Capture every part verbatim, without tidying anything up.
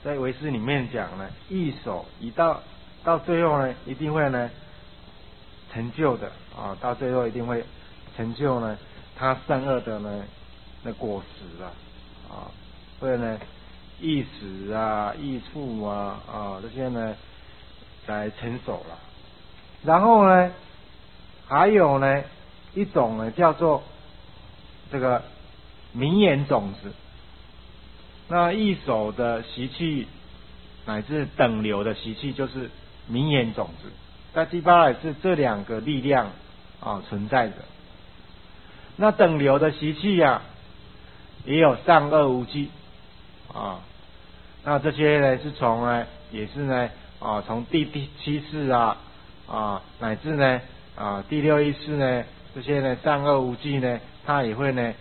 在唯识里面讲呢，义守一到到最后呢，一定会呢成就的啊，到最后一定会成就呢，他善恶的呢的果实啊，啊，会呢益实啊、益处啊啊这些呢来成熟了。然后呢，还有呢一种呢叫做这个名言种子。那一手的习气乃至等流的习气，就是名言种子。在第八也是这两个力量啊存在着。那等流的习气呀、啊，也有善恶无记啊。那这些呢是从呢也是呢啊从第第七世啊啊乃至呢啊第六意识呢这些呢善恶无记呢，它也会呢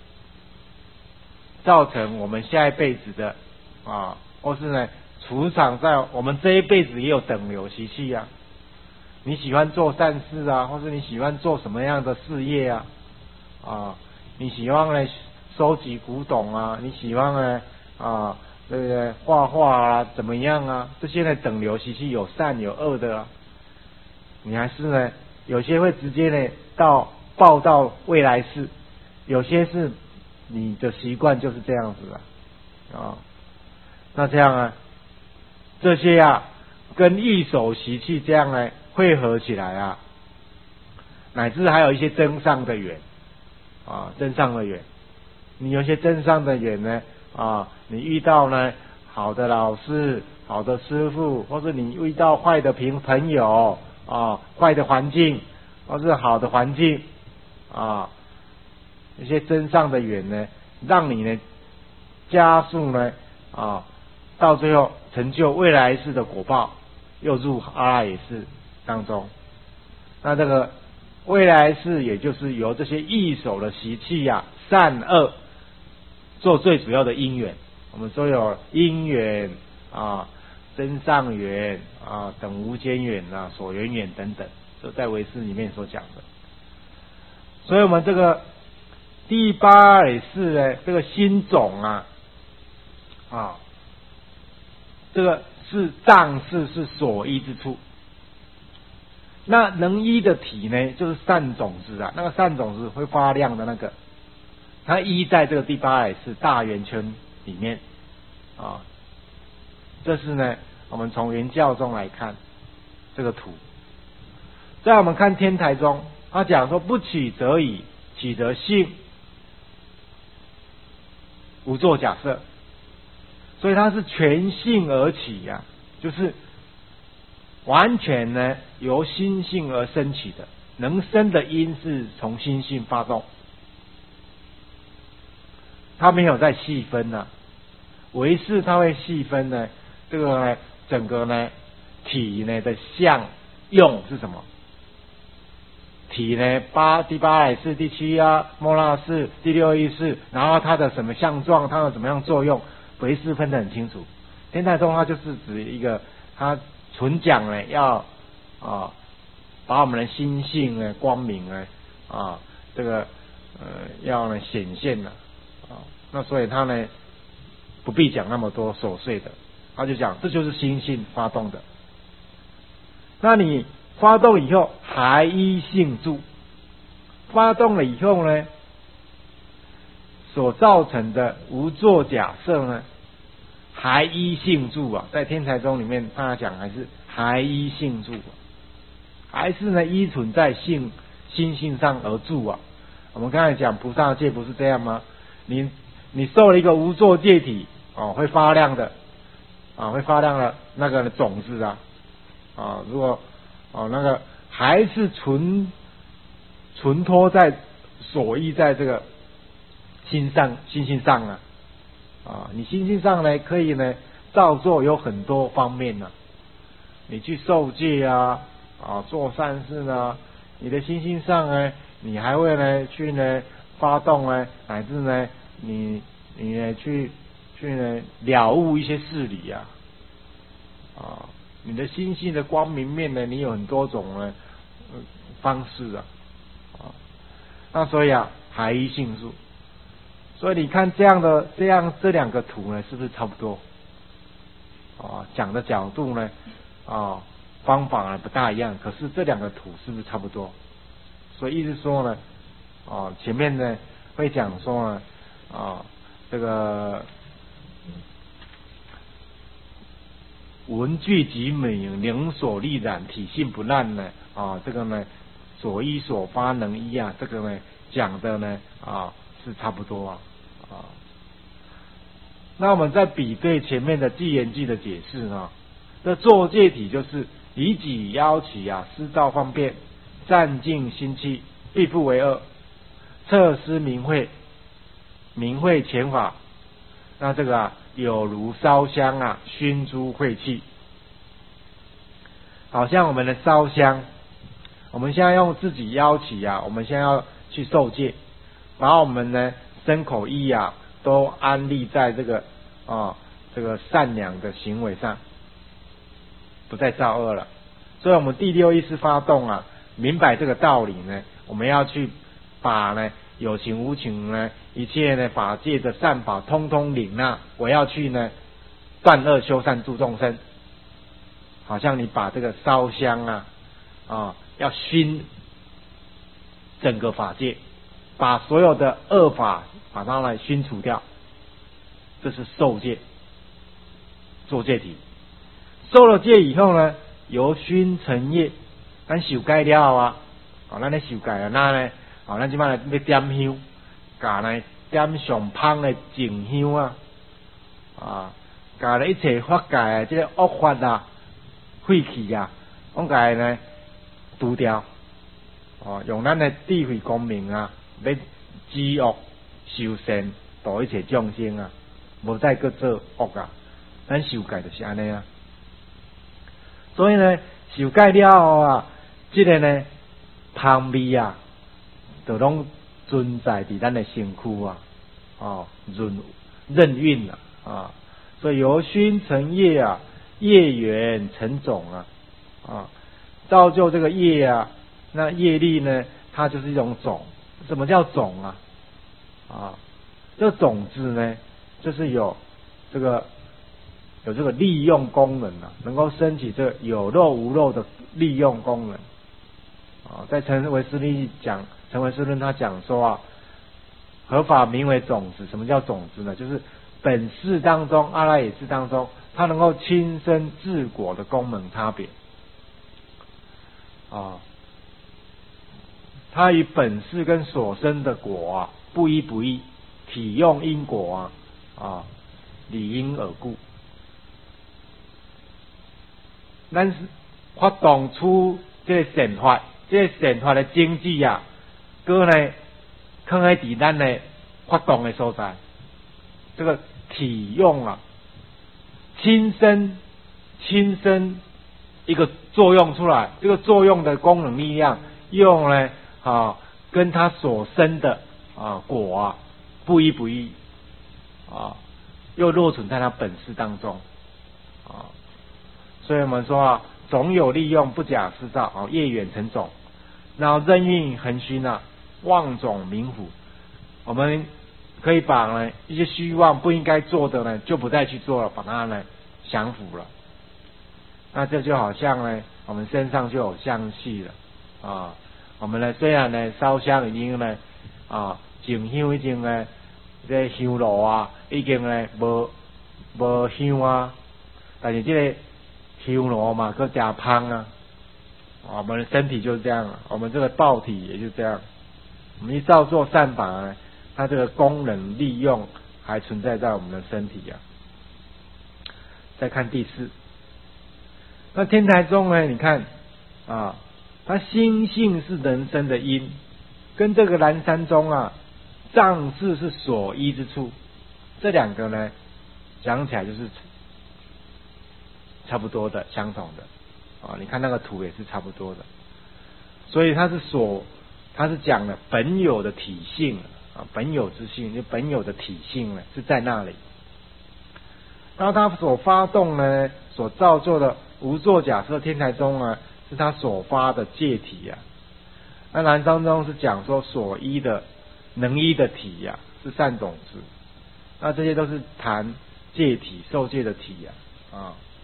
造成我们下一辈子的啊，或是呢储藏在我们这一辈子也有等流习气啊。你喜欢做善事啊，或是你喜欢做什么样的事业啊？啊，你喜欢呢收集古董啊，你喜欢呢啊对不对？画画啊，怎么样啊？这些呢等流习气有善有恶的啊。你还是呢有些会直接呢到报到未来世，有些是你的习惯就是这样子啊。啊，那这样啊，这些啊跟异手习气这样呢汇合起来啊，乃至还有一些真上的缘啊，真上的缘，你有些真上的缘呢啊，你遇到呢好的老师、好的师父，或是你遇到坏的朋朋友啊、坏的环境，或是好的环境啊，一些真上的缘呢，让你呢加速呢啊，到最后成就未来世的果报，又入阿赖耶识当中。那这个未来世也就是由这些异手的习气呀、啊、善恶做最主要的因缘。我们说有因缘啊、真上缘啊、等无间缘啊、所缘缘等等，就在唯识里面所讲的。所以我们这个第八类是呢，这个心种啊，啊，这个是藏识是所依之处。那能依的体呢，就是善种子啊，那个善种子会发亮的那个，它依在这个第八类是大圆圈里面啊。这是呢，我们从原教中来看这个图。在我们看天台中，他讲说不起则已，起则性，无作假设，所以它是全性而起呀、啊，就是完全呢由心性而生起的，能生的因是从心性发动，它没有在细分呢、啊，唯识它会细分呢，这个呢整个呢体呢的相用是什么？体呢八第八类是第七啊，莫那识第六意识，然后它的什么相状，它的怎么样作用，唯识分得很清楚。天台宗它就是指一个，它纯讲呢要啊把我们的心性呢光明呢啊这个呃要呢显现了啊，那所以它呢不必讲那么多琐碎的，他就讲这就是心性发动的。那你发动以后还依性住，发动了以后呢，所造成的无作假设呢，还依性住啊，在天台宗里面他讲还是还依性住、啊，还是呢依存在性心性上而住啊。我们刚才讲菩萨戒不是这样吗？你你受了一个无作戒体哦，会发亮的啊，会发亮的那个种子啊啊，如果哦，那个还是存存托在所依在这个心上心性上啊啊，你心性上呢可以呢造作有很多方面呢、啊，你去受戒啊啊做善事呢，你的心性上呢，你还会呢去呢发动呢，乃至呢你你呢去去呢了悟一些事理啊啊。你的心性的光明面呢，你有很多种呢、呃、方式啊，啊，那所以啊，还依性住，所以你看这样的这样这两个图呢，是不是差不多？ 啊，讲的角度呢，啊，方法呢不大一样，可是这两个图是不是差不多？所以意思说呢，啊，前面呢会讲说呢，啊，这个文具即名，灵所立染，体性不烂呢，啊，这个呢所依所发能依啊，这个呢讲的呢啊是差不多啊，啊。那我们再比对前面的记言句的解释呢，这作戒体就是以己邀起啊，思照方便，占尽心气，必复为恶，测思明慧，明慧前法。那这个啊，有如烧香啊，熏诸晦气。好像我们的烧香，我们现在用自己邀起啊，我们现在要去受戒，把我们呢身口意啊都安立在这个啊、哦、这个善良的行为上，不再造恶了。所以我们第六意识发动啊，明白这个道理呢，我们要去把呢有情无情呢一切呢法界的善法通通领纳，我要去呢断恶修善助众生。好像你把这个烧香啊啊要熏整个法界，把所有的恶法把它来熏除掉，这是受戒，做戒体。受了戒以后呢，由熏成业，咱受戒了啊，哦，咱咧受戒啊，那呢，哦，咱即摆来要点香，甲呢点上香的净香啊，啊，甲咧一切法界的这个恶法啊、晦气啊，我甲呢除掉，哦，用咱的智慧光明啊，要知恶修善，度一切众生啊，无再搁做恶啊，咱受戒就是安尼啊。所以呢，受戒了后啊，这个呢，香味啊，就拢存在伫咱的身躯啊，哦，润任运啊，啊，所以由熏成业啊，业缘成种啊，啊，造就这个业啊，那业力呢，它就是一种种。什么叫种啊？啊，这种子呢，就是有这个。有这个利用功能啊，能够升起这个有肉无肉的利用功能啊。在陈维斯利讲，陈维斯论他讲说啊，合法名为种子。什么叫种子呢？就是本事当中，阿赖耶识当中，它能够亲生治果的功能差别啊。它与本事跟所生的果啊不一不异，体用因果啊啊理因而故。咱发动出这个善法，这个善法的经济啊，搁呢放在伫咱的发动的所在，这个体用啊，亲身亲身一个作用出来，这个作用的功能力量，用呢啊跟它所生的啊果啊不一不异啊，又落存在它本事当中啊。所以我们说啊，种有利用，不假施造啊，业缘成种，然后任运恒熏啊，妄种明腐。我们可以把呢一些虚妄不应该做的呢，就不再去做了，把它呢降服了。那这就好像呢，我们身上就有香气了啊。我们呢虽然呢烧香已经呢啊净香已经呢这香炉啊已经呢无无香啊，但是这个香炉嘛，更加香啊！我们的身体就是这样，我们这个报体也就这样。我们一照做善法呢，它这个功能利用还存在在我们的身体啊。再看第四，那天台宗呢？你看啊，它心性是人生的因，跟这个南山宗啊，藏字是所依之处，这两个呢，讲起来就是差不多的，相同的啊，你看那个图也是差不多的，所以它是所，它是讲了本有的体性啊，本有之性，就本有的体性呢是在那里，然后它所发动呢，所造作的无作假设天台宗啊，是它所发的戒体啊，那南山宗是讲说所依的能依的体呀、啊，是善种子，那这些都是谈戒体受戒的体呀 啊, 啊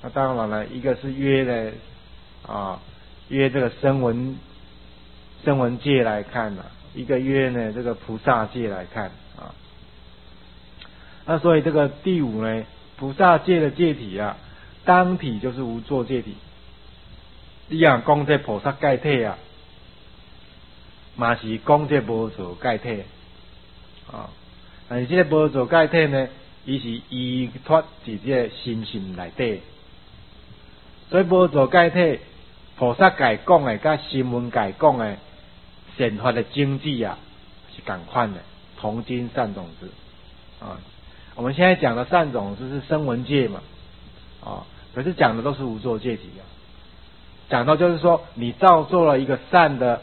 那当然了，一个是约呢啊约这个声闻声闻界来看呢、啊，一个约呢这个菩萨界来看啊。那所以这个第五呢，菩萨界的界体啊，当体就是无作界体。你讲讲这菩萨界体啊，嘛是讲这无作界体啊。但是这个无作界体呢，伊是依托伫这个心性内底。所以无作界体，菩萨界讲的，甲声闻界讲的显法的经济啊，是同款的，同经善种子啊。我们现在讲的善种子是声闻界嘛，啊，可是讲的都是无作界体啊。讲到就是说，你造作了一个善的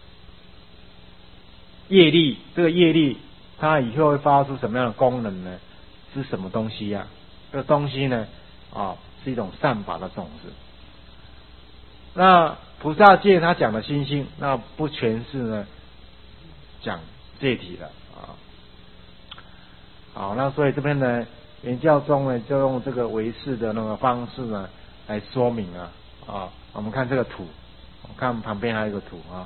业力，这个业力它以后会发出什么样的功能呢？是什么东西呀、啊？这个东西呢，啊，是一种善法的种子。那菩萨界他讲的心性，那不全是呢讲界体的啊。好，那所以这边呢，原教中呢就用这个唯识的那个方式呢来说明啊啊。我们看这个图，我看旁边还有一个图啊。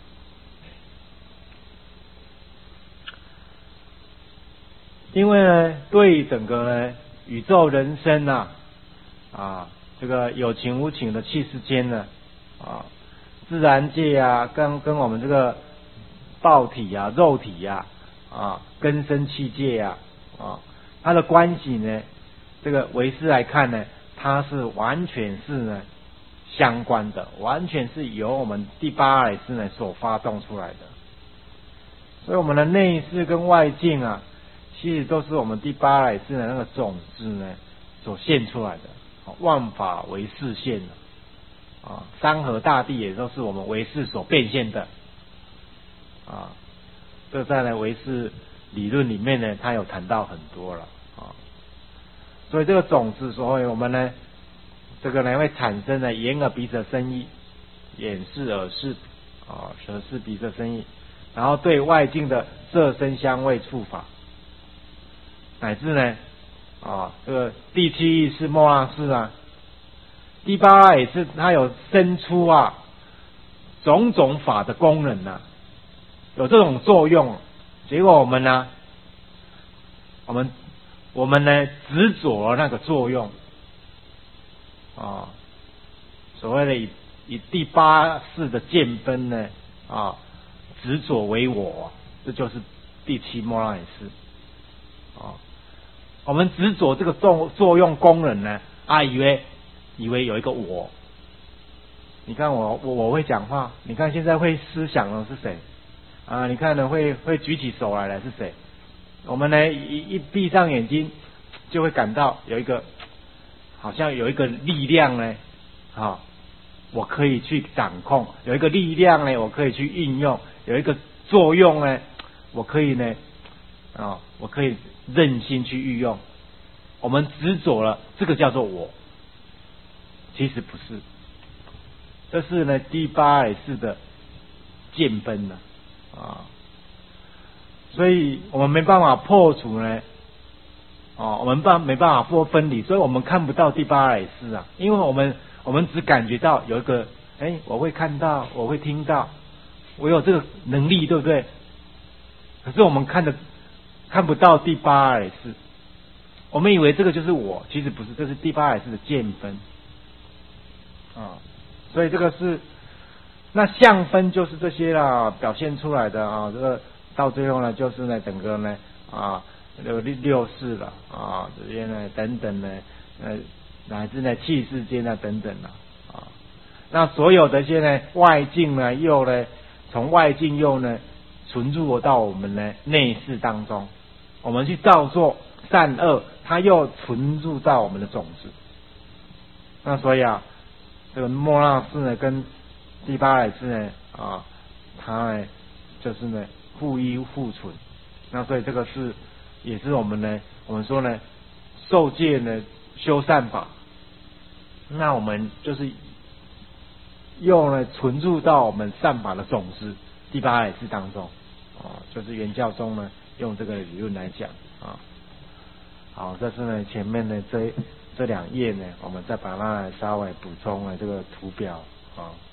因为呢，对整个呢宇宙人生啊啊这个有情无情的气世间呢啊，自然界啊跟跟我们这个道体啊肉体啊啊根生器界啊啊它的关系呢，这个唯识来看呢，它是完全是呢相关的，完全是由我们第八阿赖识呢所发动出来的。所以我们的内视跟外境啊，其实都是我们第八阿赖识的那个种子呢所现出来的。万法唯识现的啊，山河大地也都是我们唯识所变现的啊。这在呢唯识理论里面呢，它有谈到很多了啊。所以这个种子，所以我们呢，这个呢会产生呢眼耳鼻舌身意，眼视耳视啊，舌视鼻舌身意，然后对外境的色声香味触法，乃至呢啊这个第七意识末那识啊，第八也是它有生出啊种种法的功能啊，有这种作用。结果我们呢，我们我们呢执着了那个作用啊，所谓的以以第八识的见分呢啊执着为我，这就是第七末那识啊。我们执着这个作作用功能呢啊，以为以为有一个我。你看我我我会讲话，你看现在会思想的是谁啊？你看呢会会举起手来的是谁？我们呢一一闭上眼睛，就会感到有一个好像有一个力量呢，啊，我可以去掌控；有一个力量呢，我可以去运用；有一个作用呢，我可以呢，啊，我可以任心去运用。我们执着了，这个叫做我，其实不是。这是呢第八阿赖识的见分呢啊，所以我们没办法破除呢，哦，我们办没办法做分离，所以我们看不到第八阿赖识啊，因为我们我们只感觉到有一个，哎，我会看到，我会听到，我有这个能力，对不对？可是我们看的看不到第八阿赖识，我们以为这个就是我，其实不是，这是第八阿赖识的见分啊。所以这个是，那相分就是这些啦，表现出来的啊，这个到最后呢，就是呢，整个呢啊，六六识了啊，这些呢等等呢，呃，乃至呢气世间啊等等啦啊，那所有的一些呢外境呢，又呢从外境又呢存入到我们呢内视当中，我们去造作善恶，它又存入到我们的种子。那所以啊。这个末那识呢，跟第八阿赖识呢，啊，它呢就是呢互依互存。那所以这个是也是我们呢，我们说呢，受戒呢修善法，那我们就是用呢存入到我们善法的种子第八阿赖识当中，啊，就是原教中呢用这个理论来讲啊。好。 好，这是呢前面的这这两页呢，我们再把它稍微补充了这个图表啊。